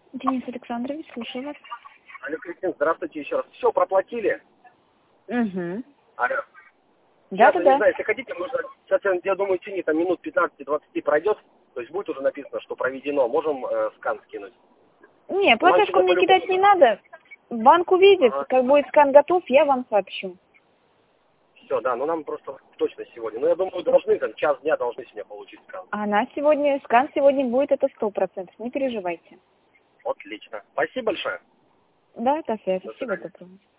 Денис Александрович, слушаю вас. Алло, Кристина, здравствуйте еще раз. Все, проплатили? Угу. Алло. Сейчас, я не Да-да-да. знаю, если хотите, можно... Сейчас, я думаю, в течение там, минут 15-20 пройдет. То есть будет уже написано, что проведено. Можем скан скинуть. Не, У нас платежку сегодня мне кидать по-любому... не надо. Банк увидит, Ага. как будет скан готов, я вам сообщу. Все, да, но нам просто точно сегодня. Ну, я думаю, должны, там, час дня должны сегодня получить скан. Скан сегодня будет, это 100%, не переживайте. Отлично. Спасибо большое. Да, до связи, До всего свидания. доброго.